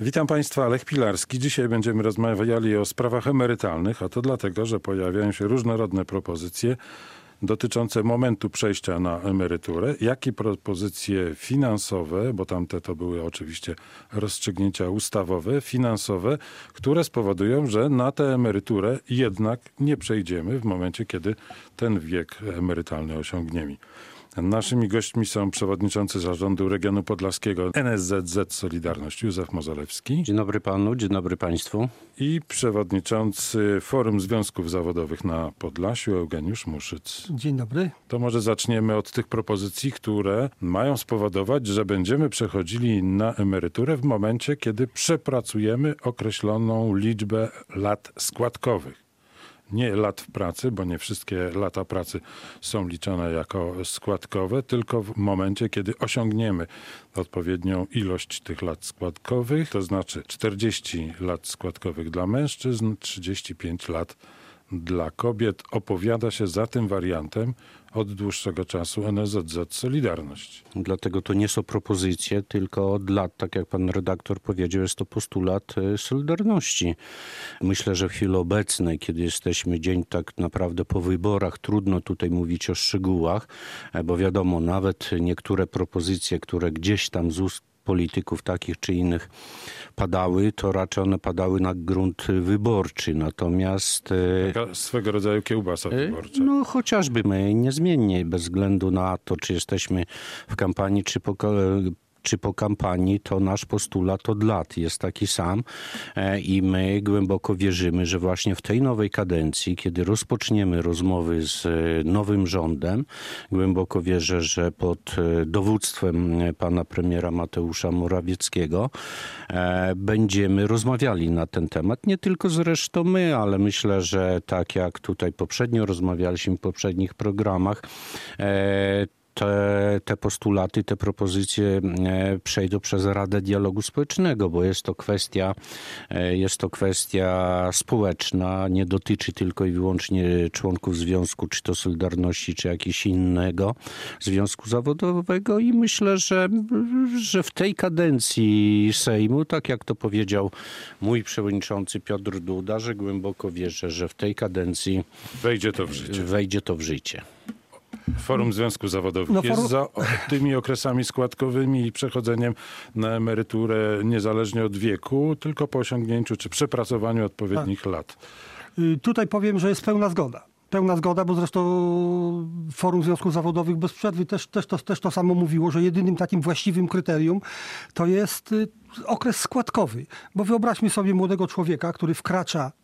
Witam Państwa, Lech Pilarski. Dzisiaj będziemy rozmawiali o sprawach emerytalnych, a to dlatego, że pojawiają się różnorodne propozycje dotyczące momentu przejścia na emeryturę, jak i propozycje finansowe, bo tamte to były oczywiście rozstrzygnięcia ustawowe, finansowe, które spowodują, że na tę emeryturę jednak nie przejdziemy w momencie, kiedy ten wiek emerytalny osiągniemy. Naszymi gośćmi są przewodniczący Zarządu Regionu Podlaskiego NSZZ Solidarność Józef Mozolewski. Dzień dobry panu, dzień dobry państwu. I przewodniczący Forum Związków Zawodowych na Podlasiu Eugeniusz Muszyc. Dzień dobry. To może zaczniemy od tych propozycji, które mają spowodować, że będziemy przechodzili na emeryturę w momencie, kiedy przepracujemy określoną liczbę lat składkowych. Nie lat w pracy, bo nie wszystkie lata pracy są liczone jako składkowe, tylko w momencie, kiedy osiągniemy odpowiednią ilość tych lat składkowych, to znaczy 40 lat składkowych dla mężczyzn, 35 lat dla kobiet. Opowiada się za tym wariantem od dłuższego czasu NSZZ Solidarność. Dlatego to nie są propozycje, tylko od lat, tak jak pan redaktor powiedział, jest to postulat Solidarności. Myślę, że w chwili obecnej, kiedy jesteśmy dzień tak naprawdę po wyborach, trudno tutaj mówić o szczegółach, bo wiadomo, nawet niektóre propozycje, które gdzieś tam z ust polityków takich czy innych padały, to raczej one padały na grunt wyborczy. Natomiast taka swego rodzaju kiełbasa wyborcza. No chociażby my niezmiennie, bez względu na to, czy jesteśmy w kampanii, czy po kampanii, to nasz postulat od lat jest taki sam i my głęboko wierzymy, że właśnie w tej nowej kadencji, kiedy rozpoczniemy rozmowy z nowym rządem, głęboko wierzę, że pod dowództwem pana premiera Mateusza Morawieckiego będziemy rozmawiali na ten temat. Nie tylko zresztą my, ale myślę, że tak jak tutaj poprzednio rozmawialiśmy w poprzednich programach, te postulaty, te propozycje przejdą przez Radę Dialogu Społecznego, bo jest to kwestia społeczna, nie dotyczy tylko i wyłącznie członków związku, czy to Solidarności, czy jakiegoś innego związku zawodowego i myślę, że w tej kadencji Sejmu, tak jak to powiedział mój przewodniczący Piotr Duda, że głęboko wierzę, że w tej kadencji wejdzie to w życie. Forum Związków Zawodowych jest za tymi okresami składkowymi i przechodzeniem na emeryturę niezależnie od wieku, tylko po osiągnięciu czy przepracowaniu odpowiednich lat. Tutaj powiem, że jest pełna zgoda. Pełna zgoda, bo zresztą Forum Związków Zawodowych bez przerwy też to samo mówiło, że jedynym takim właściwym kryterium to jest okres składkowy. Bo wyobraźmy sobie młodego człowieka, który wkracza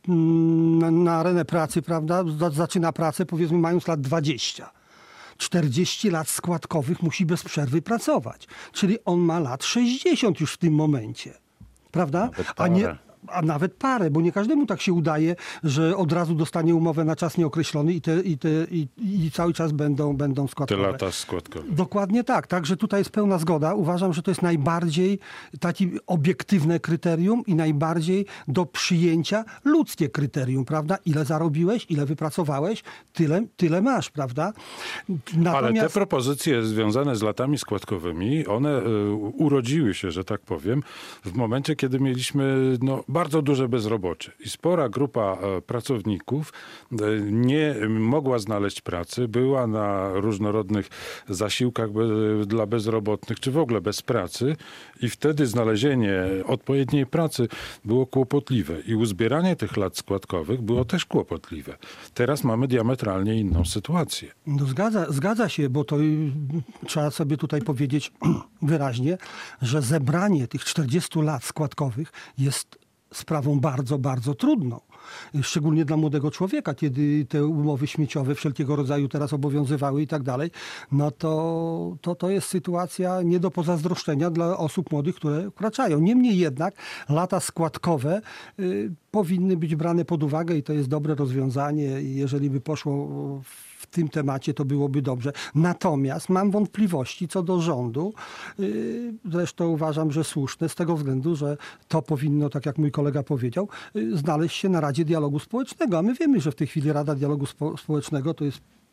na arenę pracy, prawda? Zaczyna pracę, powiedzmy, mając lat 20. 40 lat składkowych musi bez przerwy pracować. Czyli on ma lat 60 już w tym momencie. Prawda? A nawet parę, bo nie każdemu tak się udaje, że od razu dostanie umowę na czas nieokreślony i cały czas będą składkowe. Te lata składkowe. Dokładnie tak. Także tutaj jest pełna zgoda. Uważam, że to jest najbardziej takie obiektywne kryterium i najbardziej do przyjęcia ludzkie kryterium, prawda? Ile zarobiłeś, ile wypracowałeś, tyle masz, prawda? Ale te propozycje związane z latami składkowymi, one urodziły się, że tak powiem, w momencie, kiedy mieliśmy bardzo duże bezrobocie i spora grupa pracowników nie mogła znaleźć pracy, była na różnorodnych zasiłkach dla bezrobotnych, czy w ogóle bez pracy i wtedy znalezienie odpowiedniej pracy było kłopotliwe i uzbieranie tych lat składkowych było też kłopotliwe. Teraz mamy diametralnie inną sytuację. No zgadza się, bo to trzeba sobie tutaj powiedzieć wyraźnie, że zebranie tych 40 lat składkowych jest sprawą bardzo, bardzo trudną. Szczególnie dla młodego człowieka, kiedy te umowy śmieciowe wszelkiego rodzaju teraz obowiązywały i tak dalej, no to jest sytuacja nie do pozazdroszczenia dla osób młodych, które wkraczają. Niemniej jednak lata składkowe powinny być brane pod uwagę i to jest dobre rozwiązanie. Jeżeli by poszło w tym temacie, to byłoby dobrze. Natomiast mam wątpliwości co do rządu. Zresztą uważam, że słuszne z tego względu, że to powinno, tak jak mój kolega powiedział, znaleźć się na Radzie Dialogu Społecznego. A my wiemy, że w tej chwili Rada Dialogu Społecznego to jest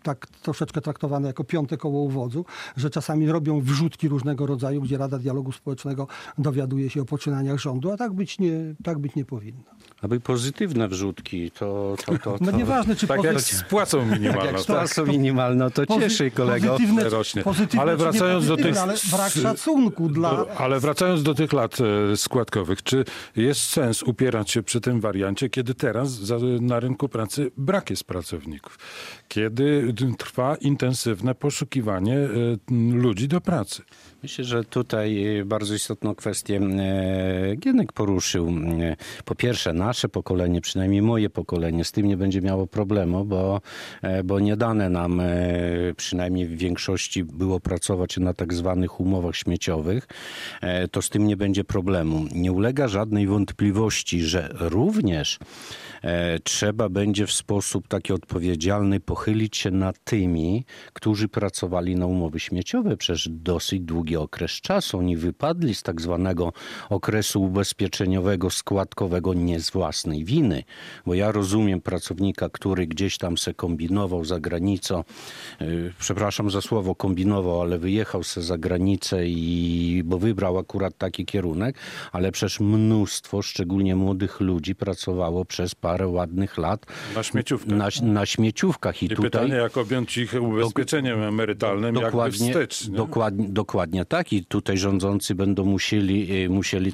tak troszeczkę traktowane jako piąte koło u wodzu, że czasami robią wrzutki różnego rodzaju, gdzie Rada Dialogu Społecznego dowiaduje się o poczynaniach rządu, a tak być nie powinno. Aby pozytywne wrzutki, to No nieważne, czy Tak jak z płacą minimalną. jak z płacą minimalną, to cieszy kolego. Rośnie. Pozytywne, Ale wracając do tych... ale brak szacunku dla... Ale wracając do tych lat składkowych, czy jest sens upierać się przy tym wariancie, kiedy teraz na rynku pracy brak jest pracowników? Kiedy trwa intensywne poszukiwanie ludzi do pracy? Myślę, że tutaj bardzo istotną kwestię Gienek poruszył. Po pierwsze, nasze pokolenie, przynajmniej moje pokolenie, z tym nie będzie miało problemu, bo nie dane nam, przynajmniej w większości, było pracować na tak zwanych umowach śmieciowych, to z tym nie będzie problemu. Nie ulega żadnej wątpliwości, że również trzeba będzie w sposób taki odpowiedzialny pochylić się nad tymi, którzy pracowali na umowy śmieciowe przez dosyć długi okres czasu. Oni wypadli z tak zwanego okresu ubezpieczeniowego, składkowego nie z własnej winy. Bo ja rozumiem pracownika, który gdzieś tam se kombinował za granicą, przepraszam za słowo kombinował, ale wyjechał se za granicę bo wybrał akurat taki kierunek, ale przecież mnóstwo, szczególnie młodych ludzi pracowało przez parę ładnych lat Na śmieciówkach. na śmieciówkach. I tutaj pytanie, jak objąć ich ubezpieczeniem emerytalnym, jakby wstecz. Nie? Dokładnie tak. I tutaj rządzący będą musieli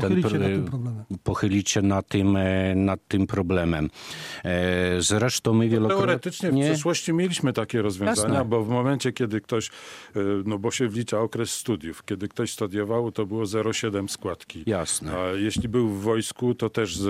pochylić się nad tym problemem. Zresztą my wielokrotnie... Teoretycznie w przeszłości mieliśmy takie rozwiązania, jasne. Bo w momencie, kiedy ktoś, bo się wlicza okres studiów, kiedy ktoś studiował, to było 0,7 składki. Jasne. A jeśli był w wojsku, to też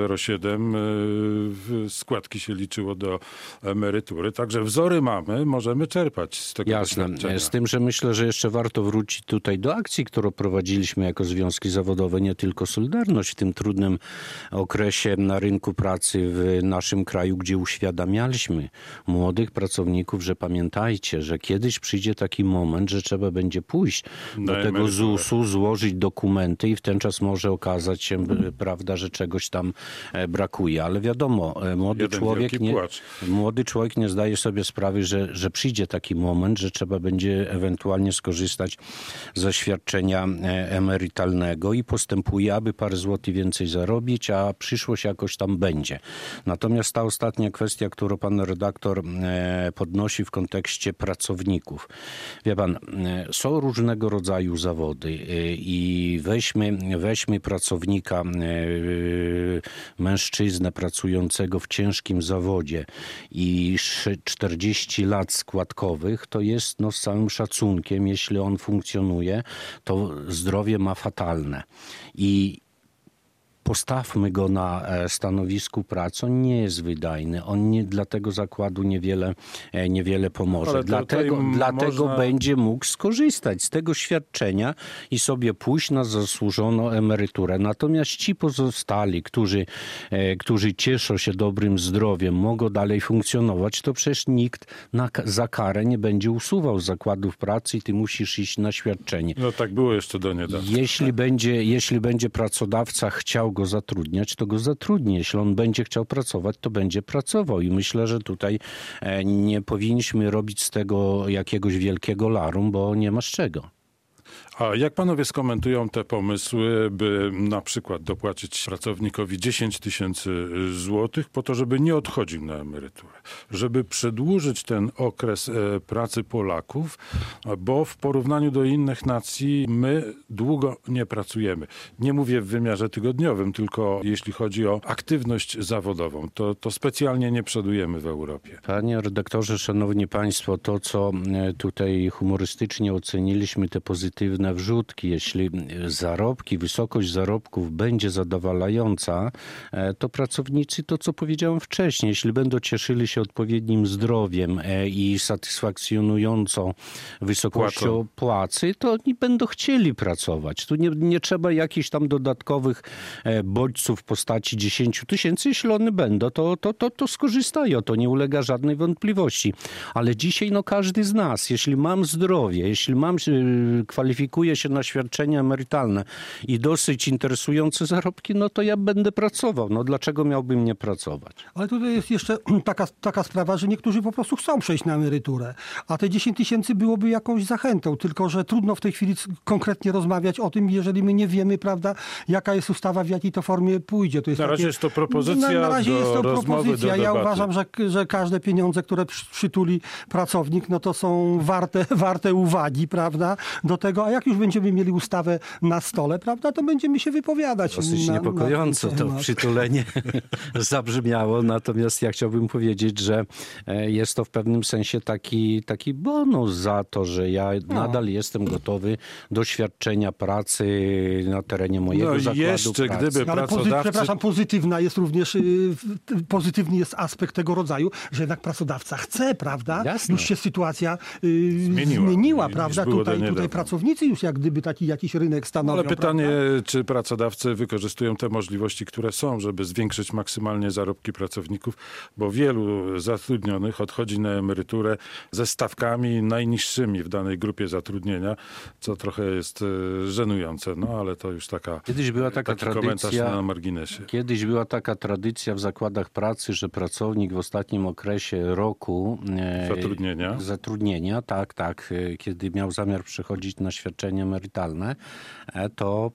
0,7 składki się liczyło do emerytury. Także wzory mamy, możemy czerpać z tego doświadczenia. Z tym, że myślę, że jeszcze warto wrócić tutaj do akcji, którą prowadziliśmy jako związki zawodowe, nie tylko Solidarność w tym trudnym okresie na rynku pracy w naszym kraju, gdzie uświadamialiśmy młodych pracowników, że pamiętajcie, że kiedyś przyjdzie taki moment, że trzeba będzie pójść do tego ZUS-u, złożyć dokumenty i w ten czas może okazać się, prawda, że czegoś tam brakuje. Ale wiadomo, młody człowiek nie zdaje sobie sprawy, że przyjdzie taki moment, że trzeba będzie ewentualnie skorzystać ze świadczenia emerytalnego i postępuje, aby parę złotych więcej zarobić, a przyszłość jakoś tam będzie. Natomiast ta ostatnia kwestia, którą pan redaktor podnosi w kontekście pracowników. Wie pan, są różnego rodzaju zawody i weźmy pracownika, mężczyznę pracującego w ciężkim zawodzie i 40 lat składkowych, to jest z całym szacunkiem, jeśli on funkcjonuje, to zdrowie ma fatalne. I postawmy go na stanowisku pracy, on nie jest wydajny. On dla tego zakładu niewiele pomoże. Ale dlatego będzie mógł skorzystać z tego świadczenia i sobie pójść na zasłużoną emeryturę. Natomiast ci pozostali, którzy cieszą się dobrym zdrowiem, mogą dalej funkcjonować, to przecież nikt za karę nie będzie usuwał z zakładów pracy i ty musisz iść na świadczenie. No tak było jeszcze do niedawna. Jeśli będzie pracodawca chciał go zatrudniać, to go zatrudni. Jeśli on będzie chciał pracować, to będzie pracował. I myślę, że tutaj nie powinniśmy robić z tego jakiegoś wielkiego larum, bo nie ma z czego. A jak panowie skomentują te pomysły, by na przykład dopłacić pracownikowi 10 000 złotych po to, żeby nie odchodził na emeryturę, żeby przedłużyć ten okres pracy Polaków, bo w porównaniu do innych nacji my długo nie pracujemy. Nie mówię w wymiarze tygodniowym, tylko jeśli chodzi o aktywność zawodową, to specjalnie nie przodujemy w Europie. Panie redaktorze, szanowni państwo, to co tutaj humorystycznie oceniliśmy, te pozytywne wrzutki, jeśli wysokość zarobków będzie zadowalająca, to pracownicy, to co powiedziałem wcześniej, jeśli będą cieszyli się odpowiednim zdrowiem i satysfakcjonującą wysokością płacy, to oni będą chcieli pracować. Tu nie trzeba jakichś tam dodatkowych bodźców w postaci 10 000. Jeśli one będą, to skorzystają. To nie ulega żadnej wątpliwości. Ale dzisiaj każdy z nas, jeśli mam zdrowie, jeśli mam kwalifikacje kwalifikuje się na świadczenia emerytalne i dosyć interesujące zarobki, no to ja będę pracował. No dlaczego miałbym nie pracować? Ale tutaj jest jeszcze taka sprawa, że niektórzy po prostu chcą przejść na emeryturę, a te 10 tysięcy byłoby jakąś zachętą, tylko że trudno w tej chwili konkretnie rozmawiać o tym, jeżeli my nie wiemy, prawda, jaka jest ustawa, w jakiej to formie pójdzie. To jest Na razie jest to propozycja na razie do jest to rozmowy, propozycja. do Ja debaty. uważam, że każde pieniądze, które przytuli pracownik, no to są warte uwagi, prawda, do tego, a jak już będziemy mieli ustawę na stole, prawda, to będziemy się wypowiadać. Dosyć niepokojąco to przytulenie zabrzmiało, natomiast ja chciałbym powiedzieć, że jest to w pewnym sensie taki bonus za to, że ja nadal jestem gotowy do świadczenia pracy na terenie mojego zakładu jeszcze, pracy. gdyby Ale pracodawcy... przepraszam, pozytywny jest aspekt tego rodzaju, że jednak pracodawca chce, prawda? Jasne. Już się sytuacja Zmieniła, prawda? niż było do Tutaj niedawna. pracownicy już jak gdyby taki jakiś rynek stanowią. Ale pytanie, prawda? czy pracodawcy wykorzystują te możliwości, które są, żeby zwiększyć maksymalnie zarobki pracowników, bo wielu zatrudnionych odchodzi na emeryturę ze stawkami najniższymi w danej grupie zatrudnienia, co trochę jest żenujące, no ale to już Kiedyś była taka taki komentarz tradycja, na marginesie. Kiedyś była taka tradycja w zakładach pracy, że pracownik w ostatnim okresie roku zatrudnienia, tak, kiedy miał zamiar przechodzić na świadczenie emerytalne, to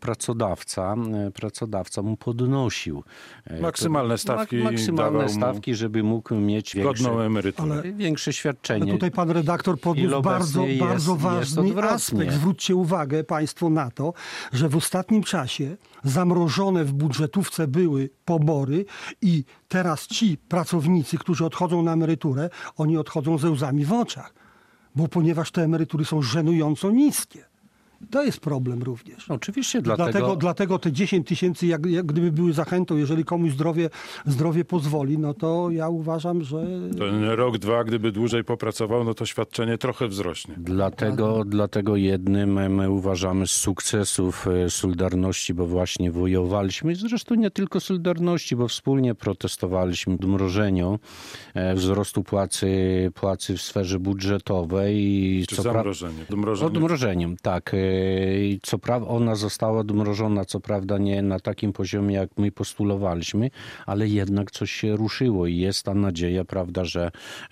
pracodawca mu podnosił Maksymalne stawki dawał mu żeby mógł mieć godną emeryturę. większe świadczenie. Ale tutaj pan redaktor podniósł bardzo ważny aspekt. Zwróćcie uwagę państwo na to, że w ostatnim czasie zamrożone w budżetówce były pobory i teraz ci pracownicy, którzy odchodzą na emeryturę, oni odchodzą ze łzami w oczach, ponieważ te emerytury są żenująco niskie. To jest problem również. Oczywiście, Dlatego te 10 tysięcy, jak gdyby były zachętą, jeżeli komuś zdrowie pozwoli, no to ja uważam, że... Ten rok, dwa, gdyby dłużej popracował, no to świadczenie trochę wzrośnie. Dlatego jednym my uważamy z sukcesów Solidarności, bo właśnie wojowaliśmy, zresztą nie tylko Solidarności, bo wspólnie protestowaliśmy odmrożeniu wzrostu płacy w sferze budżetowej. Czy zamrożenie? Odmrożeniem, tak. Co prawda ona została odmrożona, co prawda nie na takim poziomie, jak my postulowaliśmy, ale jednak coś się ruszyło i jest ta nadzieja, prawda, że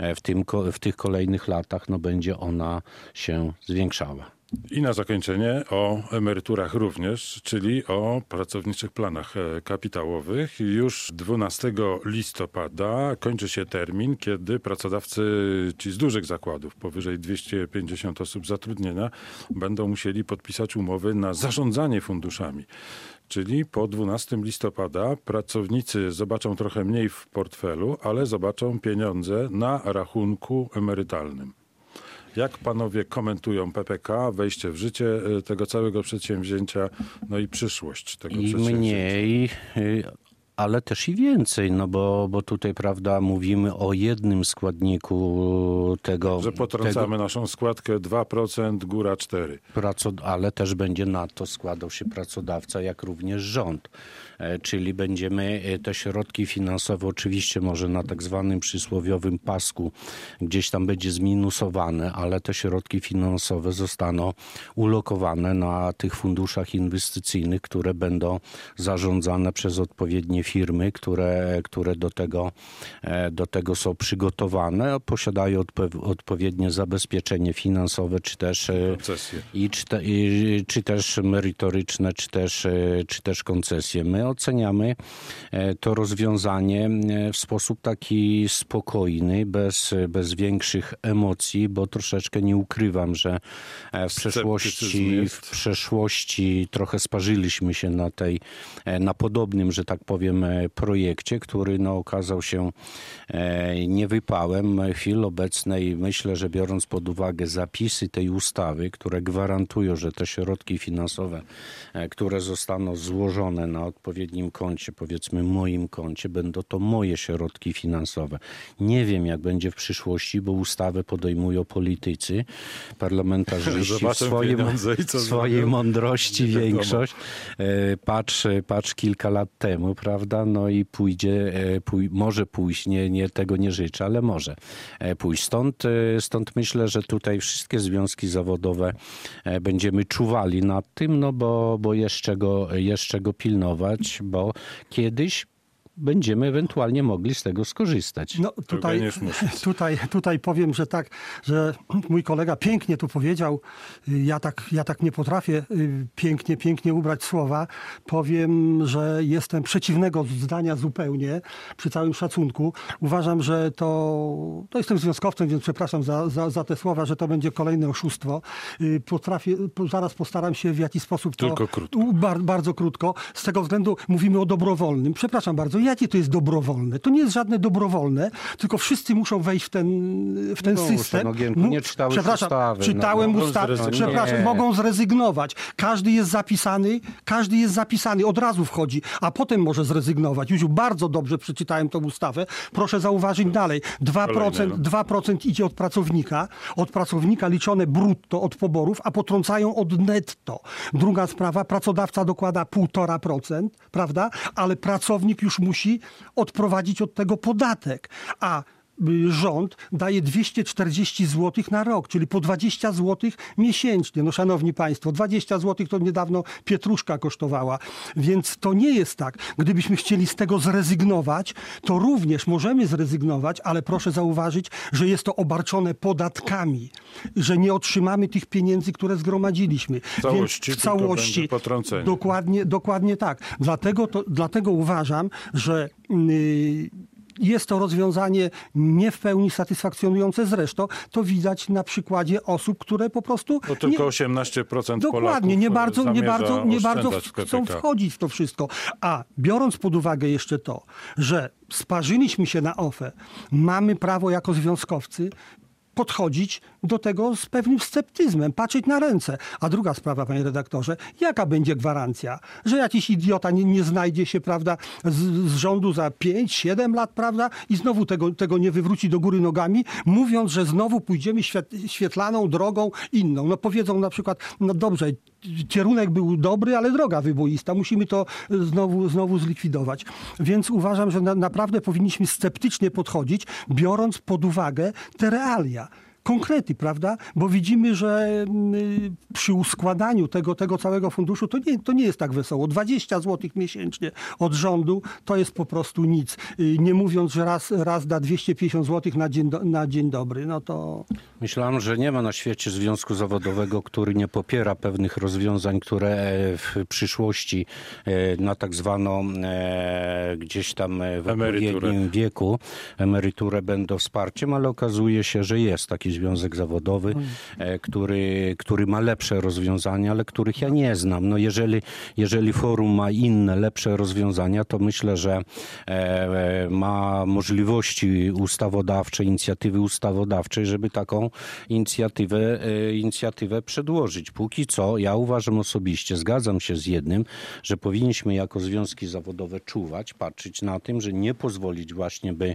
w tych kolejnych latach będzie ona się zwiększała. I na zakończenie o emeryturach również, czyli o pracowniczych planach kapitałowych. Już 12 listopada kończy się termin, kiedy pracodawcy, ci z dużych zakładów, powyżej 250 osób zatrudnienia, będą musieli podpisać umowy na zarządzanie funduszami. Czyli po 12 listopada pracownicy zobaczą trochę mniej w portfelu, ale zobaczą pieniądze na rachunku emerytalnym. Jak panowie komentują PPK, wejście w życie tego całego przedsięwzięcia, no i przyszłość tego przedsięwzięcia? Mniej, ale też i więcej, bo tutaj, prawda, mówimy o jednym składniku tego. Że potrącamy naszą składkę 2%, góra 4%. Ale też będzie na to składał się pracodawca, jak również rząd. Czyli będziemy te środki finansowe, oczywiście może na tak zwanym przysłowiowym pasku, gdzieś tam będzie zminusowane, ale te środki finansowe zostaną ulokowane na tych funduszach inwestycyjnych, które będą zarządzane przez odpowiednie firmy, które do tego są przygotowane, posiadają odpowiednie zabezpieczenie finansowe, czy też koncesje. Czy też merytoryczne, czy też koncesje. My oceniamy to rozwiązanie w sposób taki spokojny, bez większych emocji, bo troszeczkę nie ukrywam, że w przeszłości trochę sparzyliśmy się na podobnym, że tak powiem, projekcie, który okazał się niewypałem. W chwili obecnej myślę, że biorąc pod uwagę zapisy tej ustawy, które gwarantują, że te środki finansowe, które zostaną złożone na odpowiednie odpowiednim koncie, powiedzmy moim koncie, będą to moje środki finansowe. Nie wiem, jak będzie w przyszłości, bo ustawę podejmują politycy, parlamentarzyści w swojej mądrości większość. Patrz kilka lat temu, prawda? No i może pójść, tego nie życzę, ale może pójść. Stąd myślę, że tutaj wszystkie związki zawodowe będziemy czuwali nad tym, no bo jeszcze go pilnować, bo kiedyś będziemy ewentualnie mogli z tego skorzystać. No tutaj powiem, że tak, że mój kolega pięknie tu powiedział, ja tak nie potrafię pięknie ubrać słowa. Powiem, że jestem przeciwnego zdania zupełnie, przy całym szacunku. Uważam, że to jestem związkowcem, więc przepraszam za te słowa, że to będzie kolejne oszustwo. Zaraz postaram się w jakiś sposób to... Tylko krótko. Bardzo krótko. Z tego względu mówimy o dobrowolnym. Przepraszam bardzo, jakie to jest dobrowolne? To nie jest żadne dobrowolne, tylko wszyscy muszą wejść w ten system. Nie czytałeś ustawy. Czytałem ustawy. Przepraszam, mogą zrezygnować. Każdy jest zapisany, od razu wchodzi, a potem może zrezygnować. Już bardzo dobrze przeczytałem tą ustawę. Proszę zauważyć dalej. 2% idzie od pracownika liczone brutto od poborów, a potrącają od netto. Druga sprawa, pracodawca dokłada 1,5%, prawda? Ale pracownik już musi odprowadzić od tego podatek, a rząd daje 240 zł na rok, czyli po 20 zł miesięcznie. No szanowni państwo, 20 zł to niedawno pietruszka kosztowała, więc to nie jest tak. Gdybyśmy chcieli z tego zrezygnować, to również możemy zrezygnować, ale proszę zauważyć, że jest to obarczone podatkami, że nie otrzymamy tych pieniędzy, które zgromadziliśmy. W całości. Dokładnie tak. Dlatego uważam, że jest to rozwiązanie nie w pełni satysfakcjonujące. Zresztą to widać na przykładzie osób, które po prostu... To tylko 18% dokładnie, Polaków nie bardzo chcą wchodzić w to wszystko. A biorąc pod uwagę jeszcze to, że sparzyliśmy się na OFE, mamy prawo jako związkowcy podchodzić do tego z pewnym sceptyzmem, patrzeć na ręce. A druga sprawa, panie redaktorze, jaka będzie gwarancja, że jakiś idiota nie znajdzie się, prawda, z rządu za 5-7 lat, prawda, i znowu tego nie wywróci do góry nogami, mówiąc, że znowu pójdziemy świetlaną drogą inną. No powiedzą na przykład, no dobrze, kierunek był dobry, ale droga wyboista. Musimy to znowu zlikwidować. Więc uważam, że naprawdę powinniśmy sceptycznie podchodzić, biorąc pod uwagę te realia. Konkrety, prawda? Bo widzimy, że przy uskładaniu tego całego funduszu to nie jest tak wesoło. 20 zł miesięcznie od rządu to jest po prostu nic. Nie mówiąc, że raz da 250 zł na dzień dobry. No to... Myślałem, że nie ma na świecie związku zawodowego, który nie popiera pewnych rozwiązań, które w przyszłości na tak zwaną gdzieś tam w odpowiednim wieku emeryturę będą wsparciem, ale okazuje się, że jest taki związek zawodowy, który ma lepsze rozwiązania, ale których ja nie znam. No jeżeli forum ma inne, lepsze rozwiązania, to myślę, że ma możliwości ustawodawcze, inicjatywy ustawodawczej, żeby taką inicjatywę przedłożyć. Póki co, ja uważam osobiście, zgadzam się z jednym, że powinniśmy jako związki zawodowe czuwać, patrzeć na tym, że nie pozwolić właśnie, by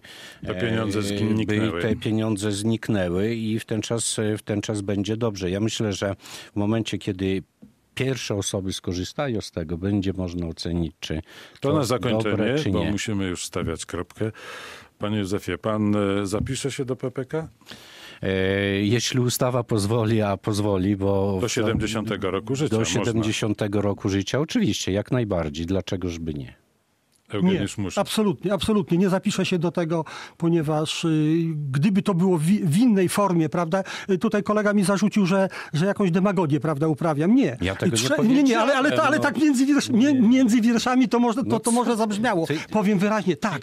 te pieniądze zniknęły i w ten czas będzie dobrze. Ja myślę, że w momencie, kiedy pierwsze osoby skorzystają z tego, będzie można ocenić, czy to na zakończenie, dobre, czy nie. Bo musimy już stawiać kropkę. Panie Józefie, pan zapisze się do PPK? Jeśli ustawa pozwoli, bo... Do 70 roku życia Do 70 roku życia, oczywiście, jak najbardziej. Dlaczegoż by nie? Eugeniusz Muszyc. Absolutnie. Nie zapiszę się do tego, ponieważ gdyby to było w innej formie, prawda? Tutaj kolega mi zarzucił, że jakąś demagogię, prawda, uprawiam. Nie. Ja tego nie powiedziałem. Ale tak między wierszami to może zabrzmiało. Powiem wyraźnie, tak.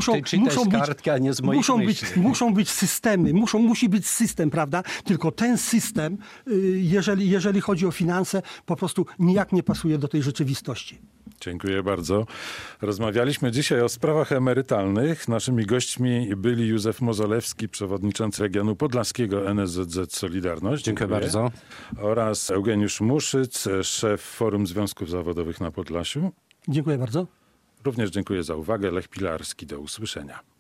Muszą być systemy, musi być system, prawda? Tylko ten system, jeżeli chodzi o finanse, po prostu nijak nie pasuje do tej rzeczywistości. Dziękuję bardzo. Rozmawialiśmy dzisiaj o sprawach emerytalnych. Naszymi gośćmi byli Józef Mozolewski, przewodniczący regionu podlaskiego NSZZ Solidarność. Dziękuję bardzo. Oraz Eugeniusz Muszyc, szef Forum Związków Zawodowych na Podlasiu. Dziękuję bardzo. Również dziękuję za uwagę. Lech Pilarski, do usłyszenia.